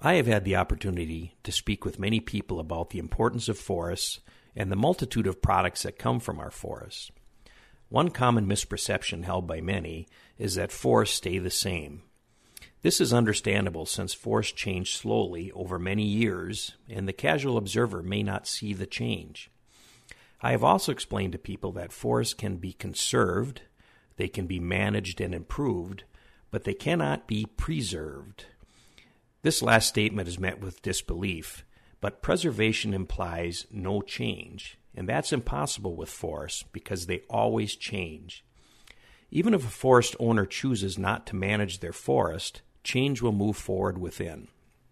I have had the opportunity to speak with many people about the importance of forests and the multitude of products that come from our forests. One common misperception held by many is that forests stay the same. This is understandable since forests change slowly over many years, and the casual observer may not see the change. I have also explained to people that forests can be conserved, they can be managed and improved, but they cannot be preserved. This last statement is met with disbelief, but preservation implies no change, and that's impossible with forests because they always change. Even if a forest owner chooses not to manage their forest, change will move forward within.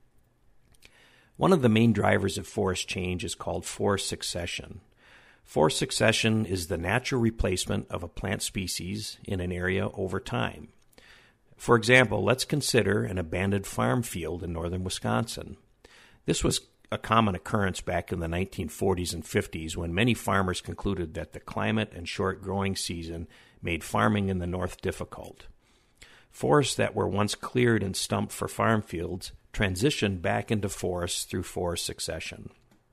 One of the main drivers of forest change is called forest succession. Forest succession is the natural replacement of a plant species in an area over time. For example, let's consider an abandoned farm field in northern Wisconsin. This was a common occurrence back in the 1940s and 50s when many farmers concluded that the climate and short growing season made farming in the north difficult. Forests that were once cleared and stumped for farm fields transitioned back into forests through forest succession.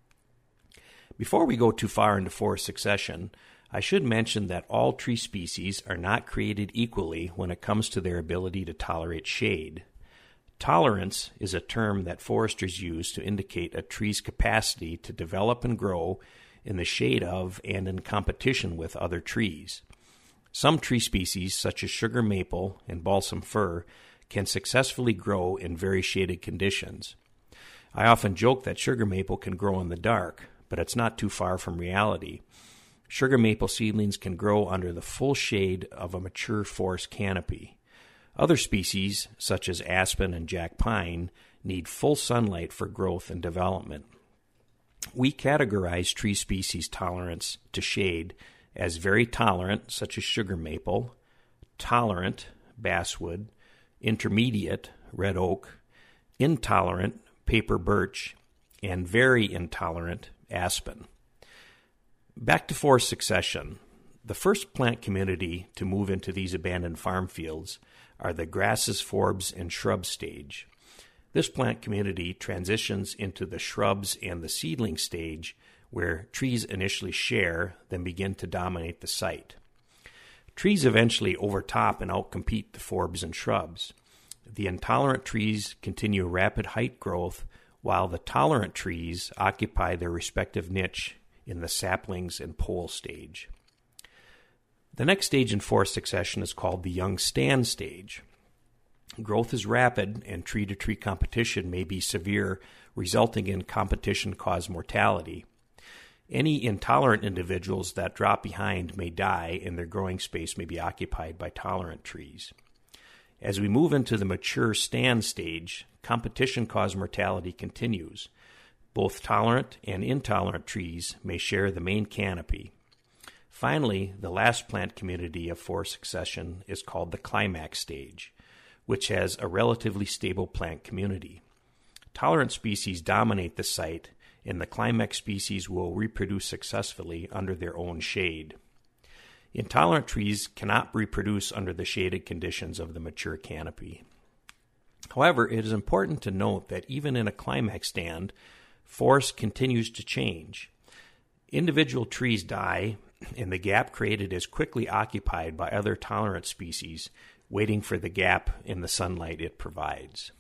Before we go too far into forest succession, I should mention that all tree species are not created equally when it comes to their ability to tolerate shade. Tolerance is a term that foresters use to indicate a tree's capacity to develop and grow in the shade of and in competition with other trees. Some tree species, such as sugar maple and balsam fir, can successfully grow in very shaded conditions. I often joke that sugar maple can grow in the dark, but it's not too far from reality. Sugar maple seedlings can grow under the full shade of a mature forest canopy. Other species, such as aspen and jack pine, need full sunlight for growth and development. We categorize tree species tolerance to shade as very tolerant, such as sugar maple, tolerant, basswood, intermediate, red oak, intolerant, paper birch, and very intolerant, aspen. Back to forest succession. The first plant community to move into these abandoned farm fields are the grasses, forbs, and shrub stage. This plant community transitions into the shrubs and the seedling stage where trees initially share, then begin to dominate the site. Trees eventually overtop and outcompete the forbs and shrubs. The intolerant trees continue rapid height growth while the tolerant trees occupy their respective niche in the saplings and pole stage. The next stage in forest succession is called the young stand stage. Growth is rapid and tree-to-tree competition may be severe, resulting in competition-caused mortality. Any intolerant individuals that drop behind may die and their growing space may be occupied by tolerant trees. As we move into the mature stand stage, competition-caused mortality continues. Both tolerant and intolerant trees may share the main canopy. Finally, the last plant community of forest succession is called the climax stage, which has a relatively stable plant community. Tolerant species dominate the site, and the climax species will reproduce successfully under their own shade. Intolerant trees cannot reproduce under the shaded conditions of the mature canopy. However, it is important to note that even in a climax stand, forest continues to change. Individual trees die, and the gap created is quickly occupied by other tolerant species, waiting for the gap in the sunlight it provides.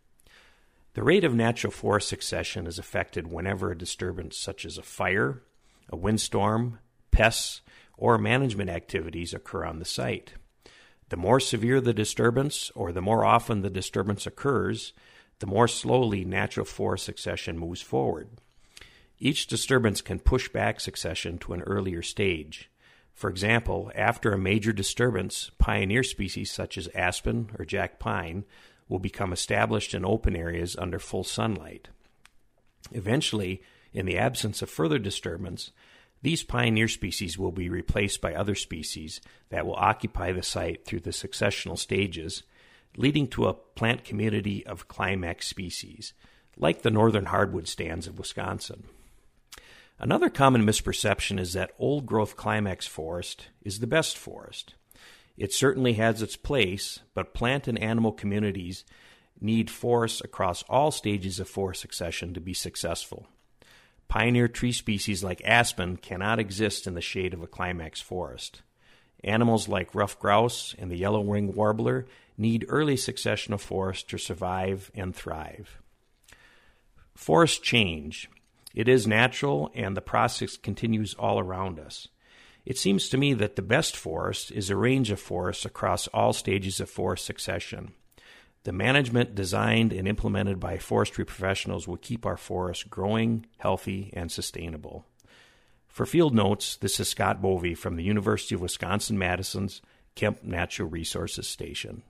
The rate of natural forest succession is affected whenever a disturbance such as a fire, a windstorm, pests, or management activities occur on the site. The more severe the disturbance, or the more often the disturbance occurs, the more slowly natural forest succession moves forward. Each disturbance can push back succession to an earlier stage. For example, after a major disturbance, pioneer species such as aspen or jack pine will become established in open areas under full sunlight. Eventually, in the absence of further disturbance, these pioneer species will be replaced by other species that will occupy the site through the successional stages, leading to a plant community of climax species, like the northern hardwood stands of Wisconsin. Another common misperception is that old-growth climax forest is the best forest. It certainly has its place, but plant and animal communities need forests across all stages of forest succession to be successful. Pioneer tree species like aspen cannot exist in the shade of a climax forest. Animals like ruffed grouse and the yellow-winged warbler need early succession of forests to survive and thrive. Forests change. It is natural, and the process continues all around us. It seems to me that the best forest is a range of forests across all stages of forest succession. The management designed and implemented by forestry professionals will keep our forests growing, healthy, and sustainable. For Field Notes, this is Scott Bovey from the University of Wisconsin-Madison's Kemp Natural Resources Station.